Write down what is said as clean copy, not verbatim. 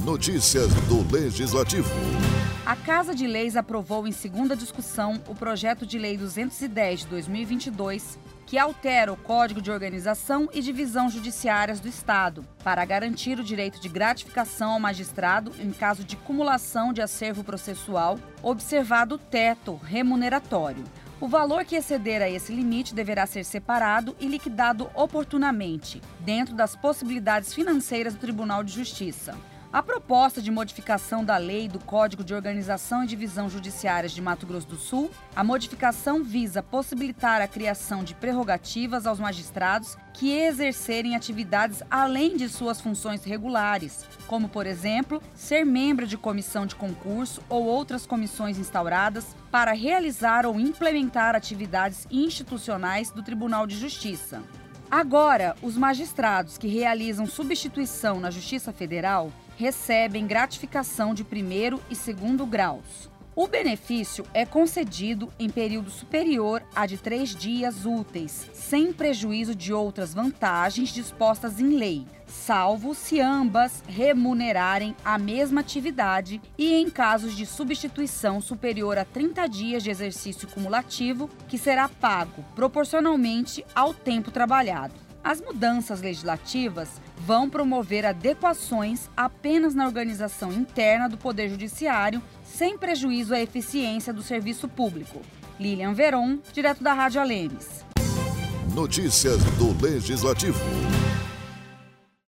Notícias do Legislativo. A Casa de Leis aprovou em segunda discussão o projeto de lei 210 de 2022, que altera o Código de Organização e Divisão Judiciárias do Estado, para garantir o direito de gratificação ao magistrado em caso de cumulação de acervo processual, observado o teto remuneratório. O valor que exceder a esse limite deverá ser separado e liquidado oportunamente, dentro das possibilidades financeiras do Tribunal de Justiça. A proposta de modificação da lei do Código de Organização e Divisão Judiciárias de Mato Grosso do Sul, a modificação visa possibilitar a criação de prerrogativas aos magistrados que exercerem atividades além de suas funções regulares, como, por exemplo, ser membro de comissão de concurso ou outras comissões instauradas para realizar ou implementar atividades institucionais do Tribunal de Justiça. Agora, os magistrados que realizam substituição na Justiça Federal recebem gratificação de primeiro e segundo graus. O benefício é concedido em período superior a de 3 dias úteis, sem prejuízo de outras vantagens dispostas em lei, salvo se ambas remunerarem a mesma atividade e em casos de substituição superior a 30 dias de exercício cumulativo, que será pago proporcionalmente ao tempo trabalhado. As mudanças legislativas vão promover adequações apenas na organização interna do Poder Judiciário, sem prejuízo à eficiência do serviço público. Lilian Veron, direto da Rádio Alemes. Notícias do Legislativo.